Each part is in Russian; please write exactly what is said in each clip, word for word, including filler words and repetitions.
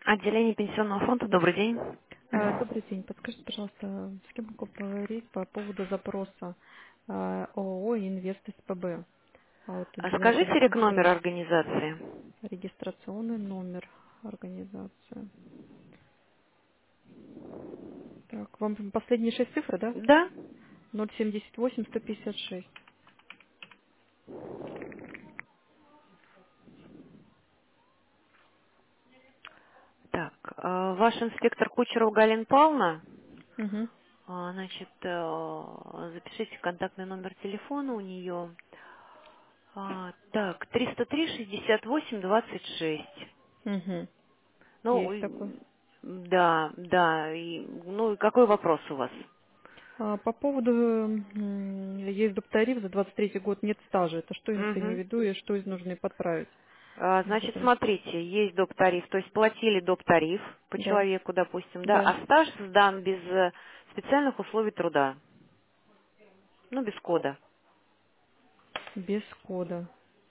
Отделение пенсионного фонда. Добрый день. А, Добрый день. Подскажите, пожалуйста, с кем могу поговорить по поводу запроса а, ООО «Инвест СПБ». А вот А для начала скажите рек номер консультации. организации. Регистрационный номер организации. Так, вам последние шесть цифр, да? Да? ноль семьдесят восемь сто пятьдесят шесть. Так, э, ваш инспектор Кучеров Галина Павловна. Угу. А, Значит, э, запишите контактный номер телефона у нее. А, Так, триста три шестьдесят восемь двадцать шесть. Угу. Ну, Есть и- такой. да, да. И, ну, и какой вопрос у вас? А, по поводу м, есть доп-тариф за двадцать третий год, нет стажа. Это что имеется в Мгм. виду и что из нужно подправить? А, Вот Значит, это. смотрите, есть доп. Тариф, то есть платили доп. Тариф по Да, человеку, допустим, да, да, а стаж сдан без э, специальных условий труда, ну, без кода. без кода.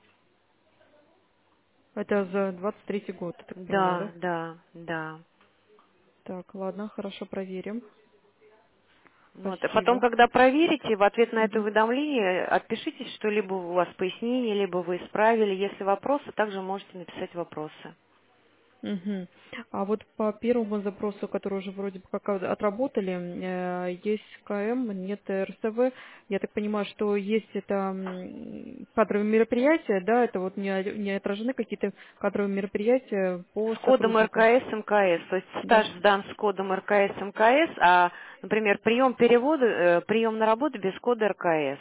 Это за двадцать третий год, я так понимаю, Да, да? да, да. Так, ладно, хорошо, проверим. Вот. А потом, Спасибо. когда проверите, в ответ на это Мгм. уведомление отпишитесь, что либо у вас пояснение, либо вы исправили. Если вопросы, также можете написать вопросы. Мгм. А вот по первому запросу, который уже вроде бы как от- отработали, э, есть КМ, нет РСВ. Я так понимаю, что есть это м, кадровые мероприятия, да, это вот не, о- не отражены какие-то кадровые мероприятия по С кодом сотруднику. РКС МКС, то есть Да. стаж сдан с кодом РКС МКС, а, например, прием перевода, э, прием на работу без кода РКС.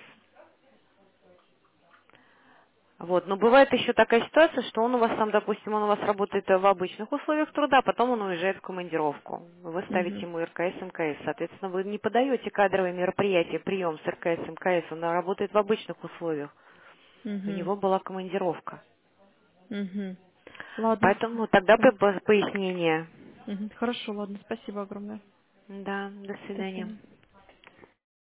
Вот. Но бывает еще такая ситуация, что он у вас там, допустим, он у вас работает в обычных условиях труда, а потом он уезжает в командировку. Вы ставите Мгм. ему РКС МКС. Соответственно, вы не подаете кадровые мероприятия, прием с РКС МКС, он работает в обычных условиях. У Мгм. него была командировка. Мгм. Ладно. Поэтому тогда по- Да. по- пояснение. Мгм. Хорошо, ладно, спасибо огромное. Да, до До свидания. свидания.